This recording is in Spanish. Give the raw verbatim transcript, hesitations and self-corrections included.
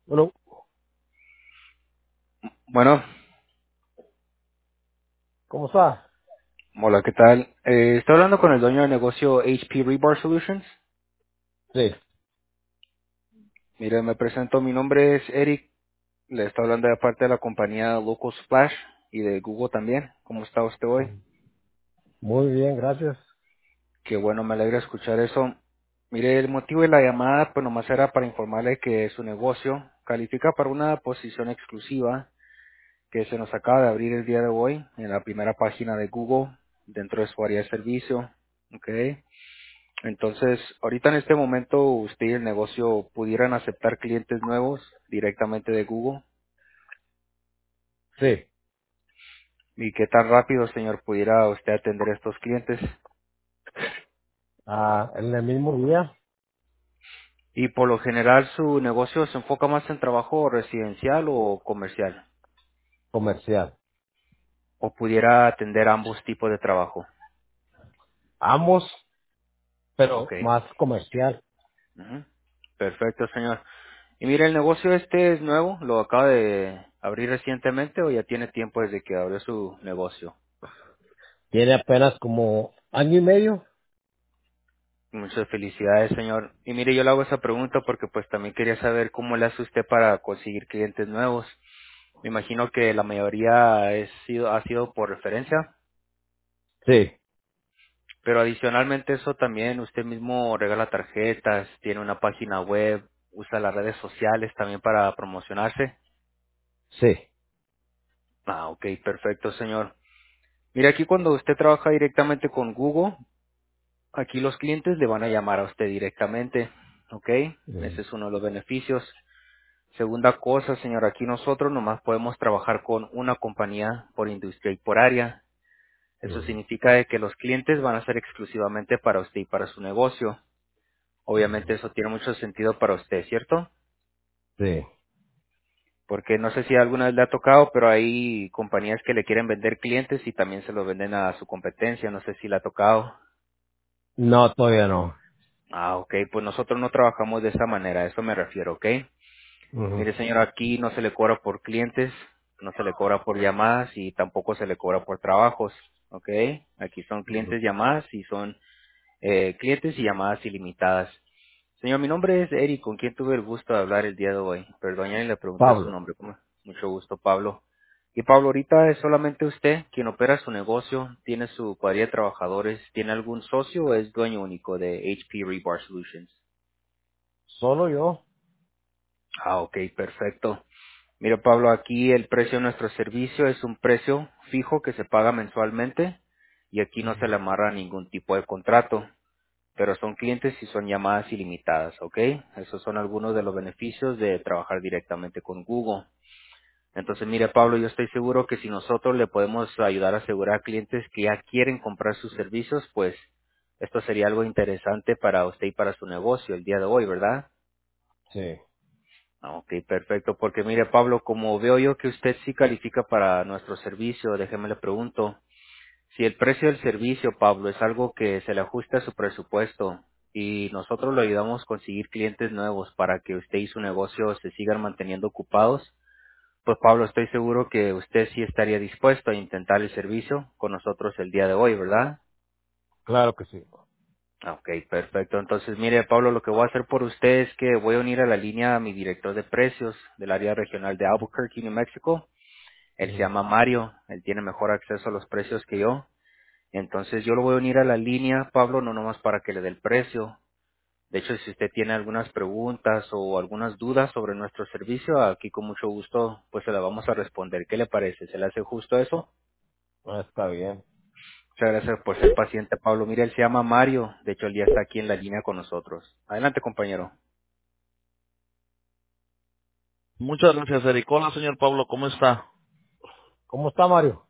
Bueno, Bueno, ¿cómo está? hola, ¿qué tal? Eh, estoy hablando con el dueño del negocio H P Rebar Solutions. Sí. Mire, me presento, mi nombre es Eric, le estoy hablando de parte de la compañía Local Splash y de Google también. ¿Cómo está usted hoy? Muy bien, gracias. Qué bueno, me alegra escuchar eso. Mire, el motivo de la llamada, pues nomás era para informarle que su negocio califica para una posición exclusiva que se nos acaba de abrir el día de hoy en la primera página de Google dentro de su área de servicio. ¿Ok? Entonces, ahorita en este momento usted y el negocio pudieran aceptar clientes nuevos directamente de Google. Sí. ¿Y qué tan rápido, señor, pudiera usted atender a estos clientes? Ah, en el mismo día, Y por lo general, ¿su negocio se enfoca más en trabajo residencial o comercial? comercial. ¿O pudiera atender ambos tipos de trabajo? Ambos, pero Ok. más comercial. Ujú. Perfecto, señor. Y mire, ¿el negocio este es nuevo? ¿Lo acaba de abrir recientemente o ya tiene tiempo desde que abrió su negocio? Tiene apenas como año y medio. Muchas felicidades, señor. Y mire, yo le hago esa pregunta porque pues también quería saber cómo le hace usted para conseguir clientes nuevos. Me imagino que la mayoría es sido, ha sido por referencia, Sí, pero adicionalmente eso también usted mismo regala tarjetas, tiene una página web, usa las redes sociales también para promocionarse. sí. Ah, ok, perfecto, señor. Mire, aquí cuando usted trabaja directamente con Google, aquí los clientes le van a llamar a usted directamente, ok. Mm, Ese es uno de los beneficios. Segunda cosa, señor, aquí nosotros nomás podemos trabajar con una compañía por industria y por área. Eso mm, significa de que los clientes van a ser exclusivamente para usted y para su negocio. Obviamente mm, eso tiene mucho sentido para usted, ¿cierto? Sí. Porque no sé si alguna vez le ha tocado, pero hay compañías que le quieren vender clientes y también se los venden a su competencia. No sé si le ha tocado. No, todavía no. Ah, ok, pues nosotros no trabajamos de esa manera, a eso me refiero, ¿ok? Ujú, Mire, señor, aquí no se le cobra por clientes, no se le cobra por llamadas y tampoco se le cobra por trabajos, ¿ok? Aquí son ujú. clientes llamadas y son eh, clientes y llamadas ilimitadas. Señor, mi nombre es Eric, con quien tuve el gusto de hablar el día de hoy. Perdón, ya ni le pregunté su Pablo. nombre, con mucho gusto, Pablo. Y Pablo, ahorita es solamente usted quien opera su negocio, tiene su cuadrilla de trabajadores, tiene algún socio o es dueño único de H P Rebar Solutions. Solo yo. Ah, ok, perfecto. Mira, Pablo, aquí el precio de nuestro servicio es un precio fijo que se paga mensualmente y aquí no se Ujú, le amarra ningún tipo de contrato, pero son clientes y son llamadas ilimitadas, ¿ok? Esos son algunos de los beneficios de trabajar directamente con Google. Entonces, mire, Pablo, yo estoy seguro que si nosotros le podemos ayudar a asegurar clientes que ya quieren comprar sus servicios, pues esto sería algo interesante para usted y para su negocio el día de hoy, ¿verdad? Sí. Ah, ok, perfecto. Porque mire, Pablo, como veo yo que usted sí califica para nuestro servicio, déjeme le pregunto, si el precio del servicio, Pablo, es algo que se le ajusta a su presupuesto y nosotros lo ayudamos a conseguir clientes nuevos para que usted y su negocio se sigan manteniendo ocupados, pues Pablo, estoy seguro que usted sí estaría dispuesto a intentar el servicio con nosotros el día de hoy, ¿verdad? Claro que sí. Ah, ok, perfecto. Entonces, mire, Pablo, lo que voy a hacer por usted es que voy a unir a la línea a mi director de precios del área regional de Albuquerque, New Mexico. Él se Ujú, llama Mario, él tiene mejor acceso a los precios que yo. Entonces, yo lo voy a unir a la línea, Pablo, no nomás para que le dé el precio. De hecho, si usted tiene algunas preguntas o algunas dudas sobre nuestro servicio, aquí con mucho gusto, pues se la vamos a responder. ¿Qué le parece? ¿Se le hace justo eso? ah, está bien. Muchas gracias por ser paciente, Pablo. Mire, él se llama Mario. De hecho, él ya está aquí en la línea con nosotros. Adelante, compañero. Muchas gracias, Eric. Hola, señor Pablo, ¿cómo está? ¿Cómo está, Mario?